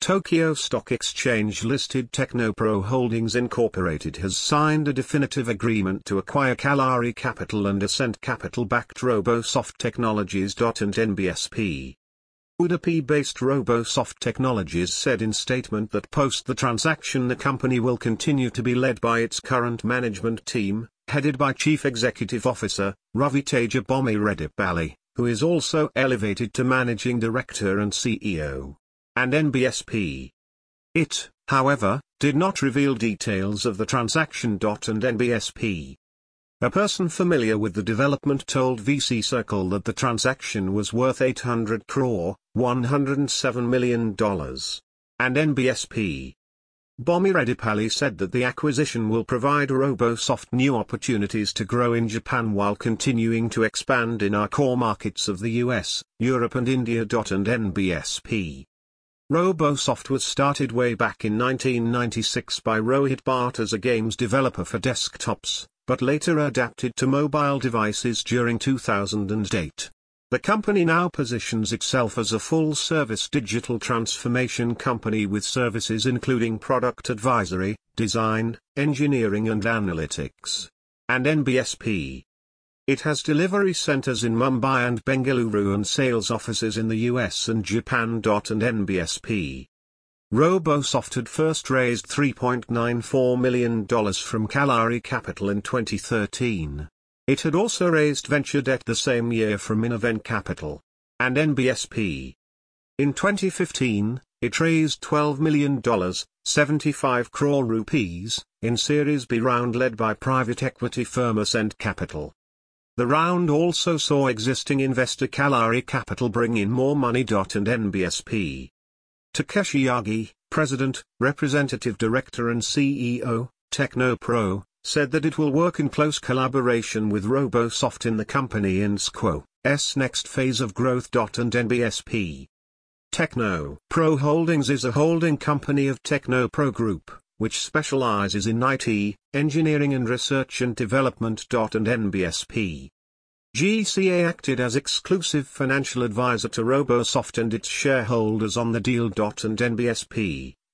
Tokyo Stock Exchange-listed Technopro Holdings Inc. has signed a definitive agreement to acquire Kalari Capital and Ascent Capital-backed Robosoft Technologies. And NBSP. Udupi-based Robosoft Technologies said in statement that post the transaction the company will continue to be led by its current management team, headed by Chief Executive Officer, Raviteja Bommiredipalli, who is also elevated to Managing Director and CEO. And NBSP. It, however, did not reveal details of the transaction. And NBSP. A person familiar with the development told VC Circle that the transaction was worth 800 crore, $107 million. And NBSP. Bommiredipalli said that the acquisition will provide Robosoft new opportunities to grow in Japan while continuing to expand in our core markets of the US, Europe and India. And NBSP. Robosoft was started way back in 1996 by Rohit Bhatt as a games developer for desktops, but later adapted to mobile devices during 2008. The company now positions itself as a full-service digital transformation company with services including product advisory, design, engineering and analytics. And NBSP. It has delivery centers in Mumbai and Bengaluru and sales offices in the US and Japan. And NBSP. Robosoft had first raised $3.94 million from Kalari Capital in 2013. It had also raised venture debt the same year from Innovent Capital. And NBSP. In 2015, it raised $12 million, 75 crore rupees, in Series B round led by private equity firm Ascent Capital. The round also saw existing investor Kalari Capital bring in more money. And NBSP. Takeshi Yagi, President, Representative Director and CEO, Technopro, said that it will work in close collaboration with Robosoft in the company in SQO's next phase of growth. And NBSP. Technopro Holdings is a holding company of Technopro Group, which specializes in IT, engineering and research and development. And NBSP. GCA acted as exclusive financial advisor to Robosoft and its shareholders on the deal. And NBSP.